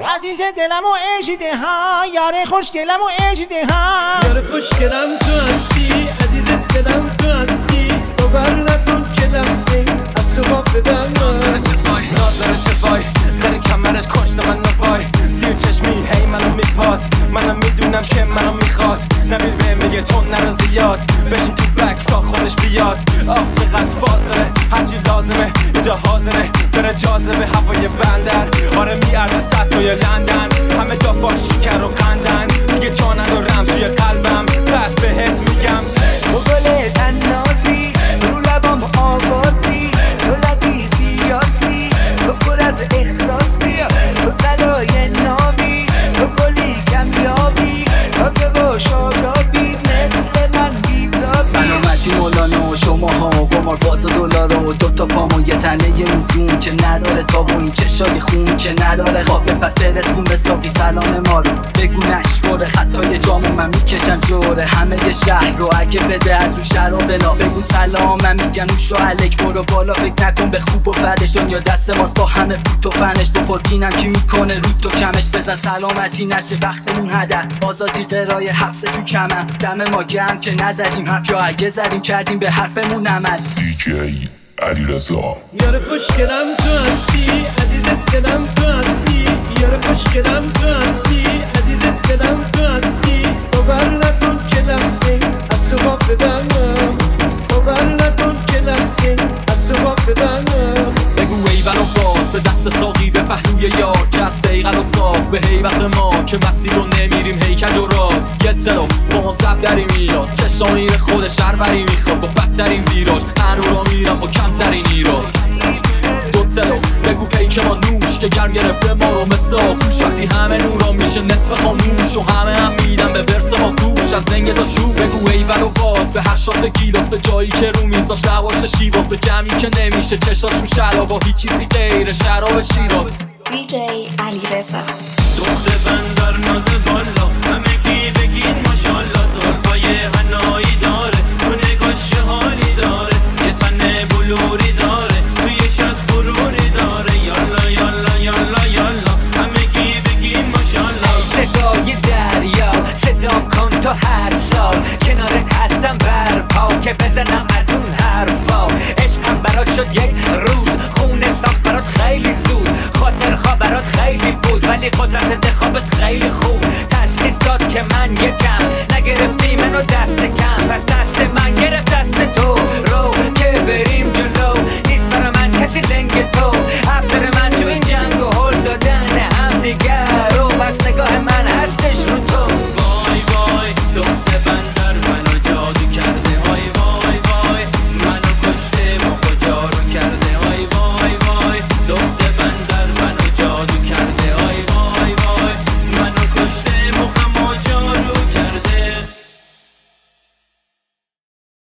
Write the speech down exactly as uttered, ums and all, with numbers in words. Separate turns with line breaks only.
عزیز دلم و اجده ها، یار خوشگلم و اجده ها.
یار خوشگلم تو هستی، عزیز دلم تو هستی. باور نکن که لمسه از تو با بدم
ناظر چفای در کمرش کشت من نوای. زیر چشمی هی منو میپاد، منم میدونم که منو میخواد. نبیل به میگه تو نرو زیاد، بشین تو بکس تا خودش بیاد. آه چقدر فاصله، هرچی لازمه اینجا حاضره. بره جاذبه هوای بندر، آره میارده صد توی لندن. همه جا فاش شکر و قندن، دیگه جا ندارم توی قلبم. پس بهت میگم
تو گل تنازی، رو لبام آوازی. تو لطیفی یاسی، تو پر از احساسی. تو طلای نابی، تو گلی کمیابی. تازه و شادابی مثل من بیتابی.
سلامتی مولانا و شماها و قمار باز و دلار و دوتا پام و یه تنه میزون که نداره تاب و این چشای خون که نداره خواب. پس برسون به ساقی سلام ما رو بگو نشمره. خطای جامو من میکشم جوره همه شهر رو. اگه بده از اون شراب نا بگو سلام. من میگم نوشو علک برو بالا، فکر نکن به خوب و بدش. دنیا دست ماست با همه فوت و فنش. بخور بینم کی میکنه رو تو کمش. بزن سلامتی نشه وقتمون هدر. آزادی قرای حبس تو کمم. دم ما گرم که نزدیم حرف، یا اگه زدیم کردیم به حرفمون عمل.
دیجی علیرضا.
یار خوشگلم تو هستی، عزیز دلم تو هستی. یار خوشگلم تو هستی، عزیز دلم تو هستی. باور نکن که لمسه از تو با بدم. باور نکن که لمسه از تو با بدم.
بگو ایول و باز به دست ساقی به پهلوی یار که از سیغل و صاف به حیبت ما که مسیر رو نمیریم هیکج و راست. گتلو با هم زب داریم ایراد، چشا میره خود شهربری میخواد با بدترین ویراج. هنو را میرم با کمترین ایراد. دوتلو بگو پیک ما نوش که گرم گرفته ما رو مثل آغوش. وقتی همه نورا میشه نصف خاموش و همه هم میدن به ورس ما گوش. از لنگ تا شو بگو ایول و باز به هر شات گیلاس. به جایی که رو میزاش لواش شیواز، به جمعی که نمیشه چشاشون شراب و هیچ چیزی غیر شراب شیراز.
دیجی علیرضا.
دخت بندر ناز بالا، همه کی بگین ماشالله. زلفای حنایی داره، تو نگاش حالی داره. یه تن بلوری داره، توی شد غروری داره. یالا یالا یالا یالا، همه کی بگین ماشالله.
صدای دریا صدام کن تو هر سال. کنارت هستم برپا که بزنم از اون حرفا. عشقم برات شد یک روز، خونه ساخت برات خیلی زود. خاطر خواه برات خیلی بود، ولی قدرت انتخابت خیلی خوب. تشخیص داد که من یکم نگرفتی منو دست کم.